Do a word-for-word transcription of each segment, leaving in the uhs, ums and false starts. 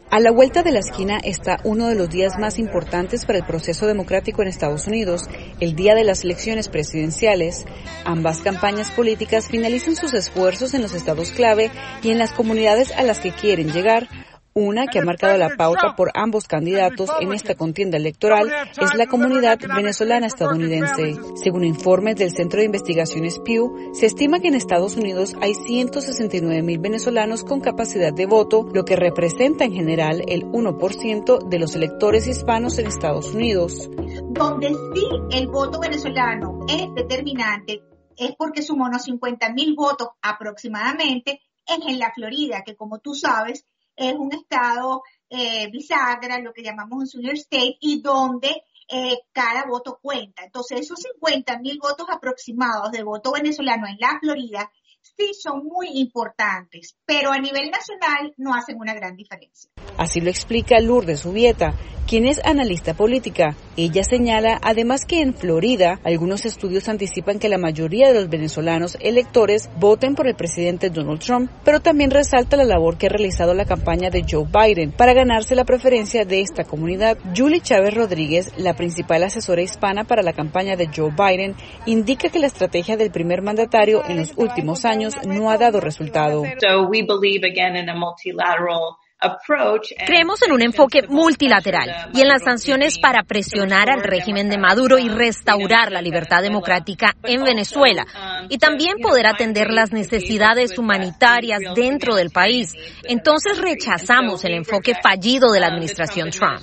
A la vuelta de la esquina está uno de los días más importantes para el proceso democrático en Estados Unidos, el día de las elecciones presidenciales. Ambas campañas políticas finalizan sus esfuerzos en los estados clave y en las comunidades a las que quieren llegar. Una que ha marcado la pauta por ambos candidatos en esta contienda electoral es la comunidad venezolana estadounidense. Según informes del Centro de Investigaciones Pew, se estima que en Estados Unidos hay ciento sesenta y nueve mil venezolanos con capacidad de voto, lo que representa en general el uno por ciento de los electores hispanos en Estados Unidos. Donde sí el voto venezolano es determinante es porque sumó unos cincuenta mil votos aproximadamente, es en la Florida, que como tú sabes, es un estado eh, bisagra, lo que llamamos un Swing State, y donde eh, cada voto cuenta. Entonces, esos cincuenta mil votos aproximados de voto venezolano en la Florida sí son muy importantes, pero a nivel nacional no hacen una gran diferencia. Así lo explica Lourdes Ubieta, quien es analista política. Ella señala además que en Florida algunos estudios anticipan que la mayoría de los venezolanos electores voten por el presidente Donald Trump, pero también resalta la labor que ha realizado la campaña de Joe Biden para ganarse la preferencia de esta comunidad. Julie Chávez Rodríguez, la principal asesora hispana para la campaña de Joe Biden, indica que la estrategia del primer mandatario en los últimos años no ha dado resultado. So we believe again in a multilateral Creemos en un enfoque multilateral y en las sanciones para presionar al régimen de Maduro y restaurar la libertad democrática en Venezuela y también poder atender las necesidades humanitarias dentro del país. Entonces rechazamos el enfoque fallido de la administración Trump.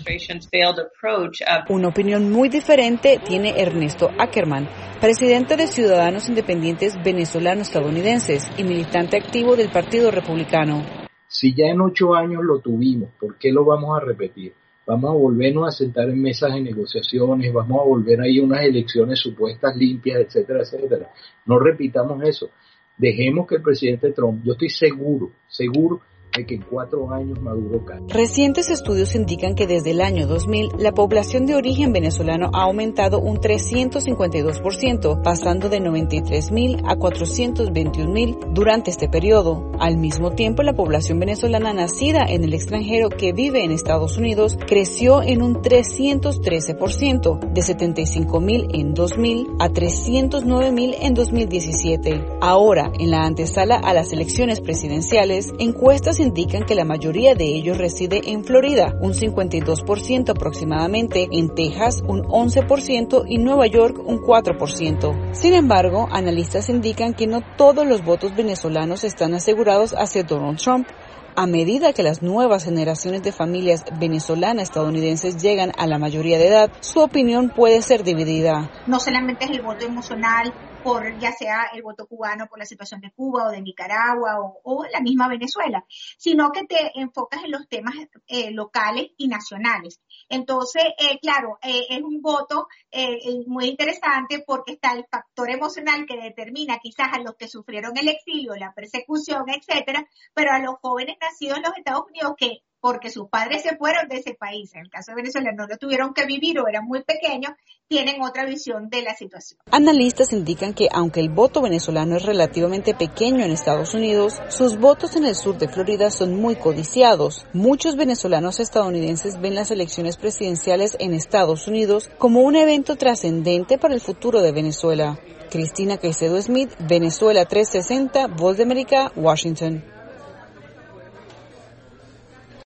Una opinión muy diferente tiene Ernesto Ackerman, presidente de Ciudadanos Independientes Venezolano-Estadounidenses y militante activo del Partido Republicano. Si ya en ocho años lo tuvimos, ¿por qué lo vamos a repetir? Vamos a volvernos a sentar en mesas de negociaciones, vamos a volver ahí a unas elecciones supuestas limpias, etcétera, etcétera. No repitamos eso. Dejemos que el presidente Trump, yo estoy seguro, seguro de que en cuatro años Maduro cae. Recientes estudios indican que desde el año dos mil la población de origen venezolano ha aumentado un trescientos cincuenta y dos por ciento, pasando de noventa y tres mil a cuatrocientos veintiún mil durante este periodo. Al mismo tiempo, la población venezolana nacida en el extranjero que vive en Estados Unidos creció en un trescientos trece por ciento, de setenta y cinco mil en dos mil a trescientos nueve mil en dos mil diecisiete. Ahora, en la antesala a las elecciones presidenciales, encuestas indican que la mayoría de ellos reside en Florida, un cincuenta y dos por ciento aproximadamente, en Texas un once por ciento y Nueva York un cuatro por ciento. Sin embargo, analistas indican que no todos los votos venezolanos están asegurados hacia Donald Trump. A medida que las nuevas generaciones de familias venezolanas estadounidenses llegan a la mayoría de edad, su opinión puede ser dividida. No solamente es el voto emocional, por ya sea el voto cubano por la situación de Cuba o de Nicaragua o, o la misma Venezuela, sino que te enfocas en los temas eh, locales y nacionales. Entonces, eh, claro, eh, es un voto eh, muy interesante porque está el factor emocional que determina quizás a los que sufrieron el exilio, la persecución, etcétera, pero a los jóvenes nacidos en los Estados Unidos que porque sus padres se fueron de ese país, en el caso de Venezuela no lo tuvieron que vivir o eran muy pequeños, tienen otra visión de la situación. Analistas indican que aunque el voto venezolano es relativamente pequeño en Estados Unidos, sus votos en el sur de Florida son muy codiciados. Muchos venezolanos estadounidenses ven las elecciones presidenciales en Estados Unidos como un evento trascendente para el futuro de Venezuela. Cristina Caicedo Smith, Venezuela trescientos sesenta, Voz de América, Washington.